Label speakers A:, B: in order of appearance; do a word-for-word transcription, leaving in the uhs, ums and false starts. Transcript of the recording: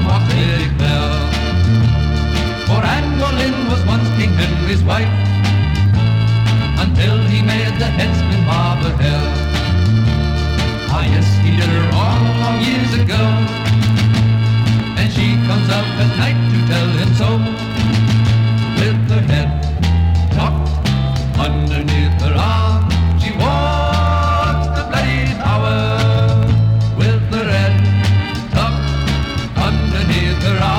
A: walked Lady Bell. For Anne Boleyn was once King Henry's wife, until he made the headsman mob of hell. Ah yes, he did her wrong long years ago, and she comes out at night to tell him so, with her head tucked underneath her arm. She walks the bloody tower with her head tucked underneath her arm.